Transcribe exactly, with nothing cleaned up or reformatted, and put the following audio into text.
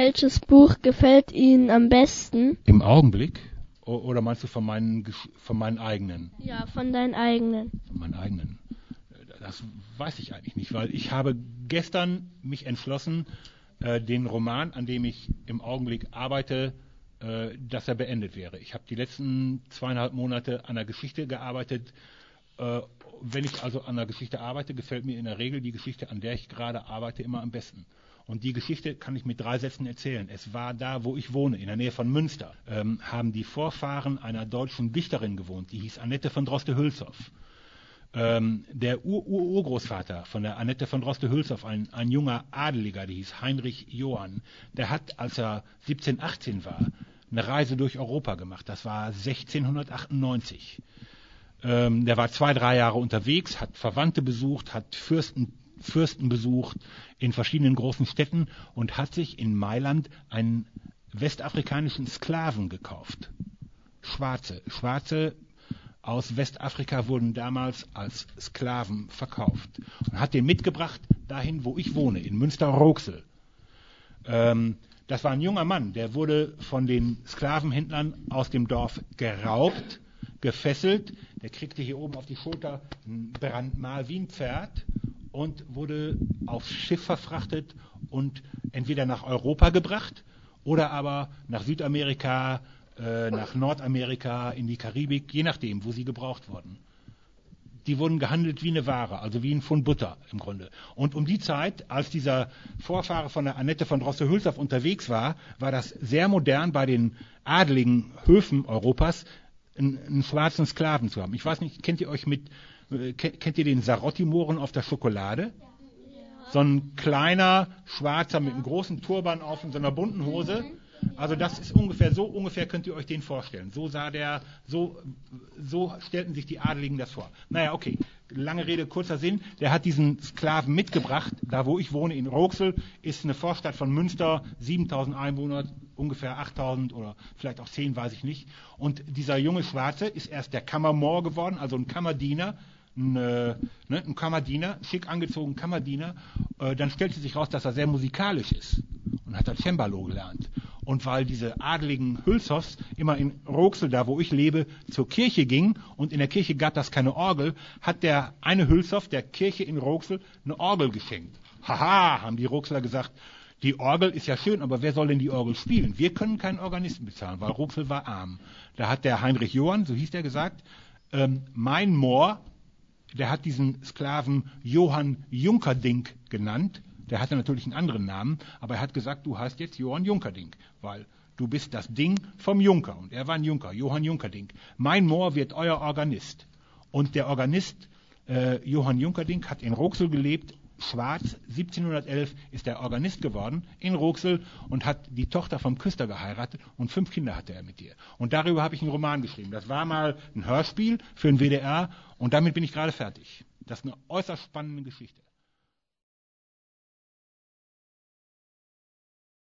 welches Buch gefällt Ihnen am besten? Im Augenblick? O- Oder meinst du von meinen, Gesch- von meinen eigenen? Ja, von deinen eigenen. Von meinen eigenen. Das weiß ich eigentlich nicht, weil ich habe gestern mich entschlossen, äh, den Roman, an dem ich im Augenblick arbeite, äh, dass er beendet wäre. Ich habe die letzten zweieinhalb Monate an der Geschichte gearbeitet. Äh, wenn ich also an der Geschichte arbeite, gefällt mir in der Regel die Geschichte, an der ich gerade arbeite, immer am besten. Und die Geschichte kann ich mit drei Sätzen erzählen. Es war da, wo ich wohne, in der Nähe von Münster, ähm, haben die Vorfahren einer deutschen Dichterin gewohnt, die hieß Annette von Droste-Hülshoff. Ähm, der Ur-Urgroßvater von der Annette von Droste-Hülshoff, ein, ein junger Adeliger, der hieß Heinrich Johann, der hat, als er siebzehn, achtzehn war, eine Reise durch Europa gemacht. Das war sechzehnhundertachtundneunzig. Ähm, der war zwei, drei Jahre unterwegs, hat Verwandte besucht, hat Fürsten, Fürsten besucht in verschiedenen großen Städten und hat sich in Mailand einen westafrikanischen Sklaven gekauft. Schwarze, Schwarze aus Westafrika wurden damals als Sklaven verkauft und hat den mitgebracht dahin, wo ich wohne, in Münster-Roxel. Ähm, das war ein junger Mann, der wurde von den Sklavenhändlern aus dem Dorf geraubt, gefesselt, der kriegte hier oben auf die Schulter ein Brandmal wie ein Pferd und wurde aufs Schiff verfrachtet und entweder nach Europa gebracht oder aber nach Südamerika, äh, nach Nordamerika, in die Karibik, je nachdem, wo sie gebraucht wurden. Die wurden gehandelt wie eine Ware, also wie ein Pfund Butter im Grunde. Und um die Zeit, als dieser Vorfahre von der Annette von Droste-Hülshoff unterwegs war, war das sehr modern, bei den adeligen Höfen Europas einen, einen schwarzen Sklaven zu haben. Ich weiß nicht, kennt ihr euch mit, äh, kennt, kennt ihr den Sarotti-Mohren auf der Schokolade? Ja. So ein kleiner, schwarzer mit einem großen Turban auf und so einer bunten Hose. Also das ist ungefähr so, ungefähr könnt ihr euch den vorstellen. So sah der, so, so stellten sich die Adeligen das vor. Naja, okay, lange Rede, kurzer Sinn. Der hat diesen Sklaven mitgebracht. Da, wo ich wohne, in Roxel, ist eine Vorstadt von Münster, siebentausend Einwohner, ungefähr achttausend oder vielleicht auch zehn, weiß ich nicht. Und dieser junge Schwarze ist erst der Kammermohr geworden, also ein Kammerdiener, ein, äh, ne, ein Kammerdiener, schick angezogen Kammerdiener. Äh, dann stellte sich raus, dass er sehr musikalisch ist und hat das Cembalo gelernt. Und weil diese adeligen Hülshoffs immer in Roxel, da wo ich lebe, zur Kirche gingen und in der Kirche gab das keine Orgel, hat der eine Hülshoff der Kirche in Roxel eine Orgel geschenkt. Haha, haben die Roxler gesagt, die Orgel ist ja schön, aber wer soll denn die Orgel spielen? Wir können keinen Organisten bezahlen, weil Roxel war arm. Da hat der Heinrich Johann, so hieß der, gesagt, ähm, mein Mohr, der hat diesen Sklaven Johann Junkerdink genannt. Der hatte natürlich einen anderen Namen, aber er hat gesagt, du heißt jetzt Johann Junkerdink, weil du bist das Ding vom Junker. Und er war ein Junker, Johann Junkerdink. Mein Mohr wird euer Organist. Und der Organist äh, Johann Junkerdink hat in Roxel gelebt, schwarz, siebzehnhundertelf ist er Organist geworden in Roxel und hat die Tochter vom Küster geheiratet und fünf Kinder hatte er mit ihr. Und darüber habe ich einen Roman geschrieben. Das war mal ein Hörspiel für den W D R und damit bin ich gerade fertig. Das ist eine äußerst spannende Geschichte.